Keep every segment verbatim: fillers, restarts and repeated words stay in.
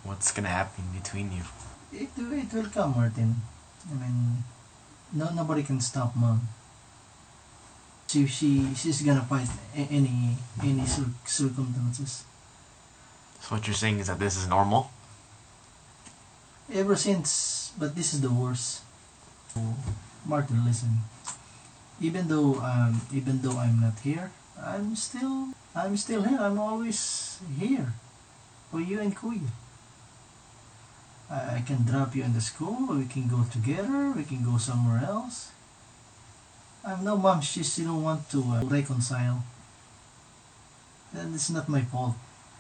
What's gonna happen between you? It, it will come, Martin. I mean, no nobody can stop mom. She she she's gonna fight a- any any cir- circumstances. So what you're saying is that this is normal? Ever since, but this is the worst. Martin, listen. Even though um even though I'm not here, I'm still I'm still here. I'm always here for you and Kuya. I, I can drop you in the school. We can go together. We can go somewhere else. I know mom. She still don't want to uh, reconcile. Then it's not my fault.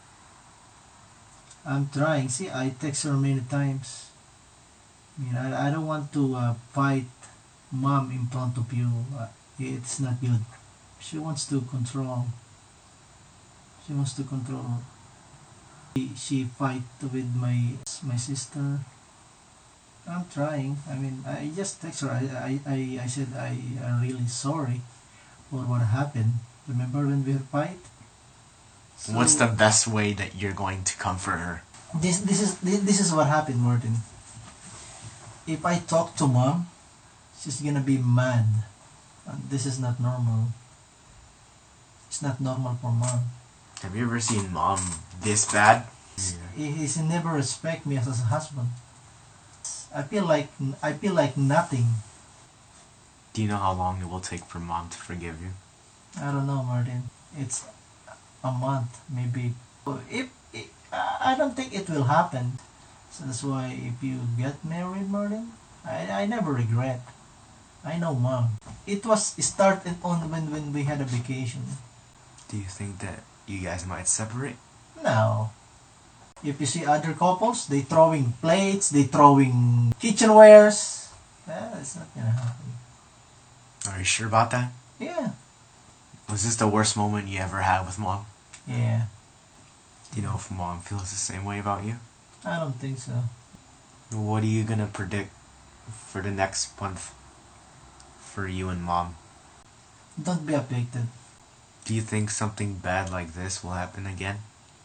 I'm trying. See, I text her many times. I mean, I, I don't want to uh, fight mom in front of you. Uh, it's not good. She wants to control. She wants to control. She, she fight with my my sister. I'm trying. I mean, I just text her. I I, I, I said I am really sorry for what happened. Remember when we fight? So, What's the best way that you're going to comfort her? This this is this, this is what happened, Martin. If I talk to mom, she's gonna be mad. And this is not normal. It's not normal for mom. Have you ever seen mom this bad? He, he's never respect me as a husband. I feel like I feel like nothing. Do you know how long it will take for mom to forgive you? I don't know, Martin. It's a month, maybe. If, if I don't think it will happen. So that's why if you get married, Martin, I I never regret. I know mom. It was started on when when we had a vacation. Do you think that you guys might separate? No. If you see other couples, they throwing plates, they throwing kitchenwares. Eh, it's not gonna happen. Are you sure about that? Yeah. Was this the worst moment you ever had with mom? Yeah. Do you know if mom feels the same way about you? I don't think so. What are you gonna predict for the next month for you and mom? Don't be affected. Do you think something bad like this will happen again?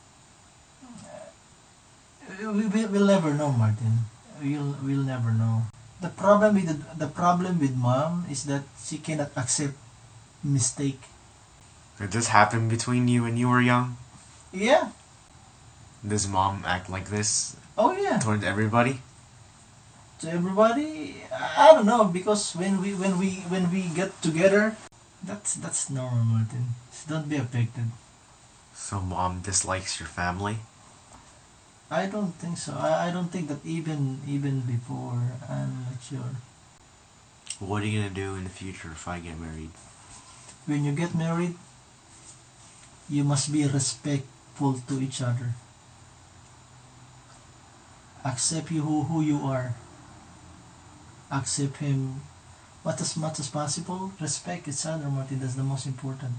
We will we'll never know, Martin. We'll we'll never know. The problem with the, the problem with mom is that she cannot accept mistake. Did this happen between you when you were young? Yeah. Does mom act like this Oh yeah. towards everybody? To everybody, I don't know, because when we when we when we get together, that's that's normal, Martin. So don't be affected. So mom dislikes your family? I don't think so. I, I don't think that even even before. I'm not sure. What are you gonna do in the future if I get married? When you get married, you must be respectful to each other. Accept you who, who you are. Accept him what as much as possible. Respect each other, Martin. That's the most important.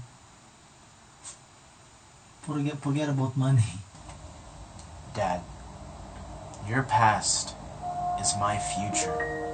Forget forget about money. Dad, your past is my future.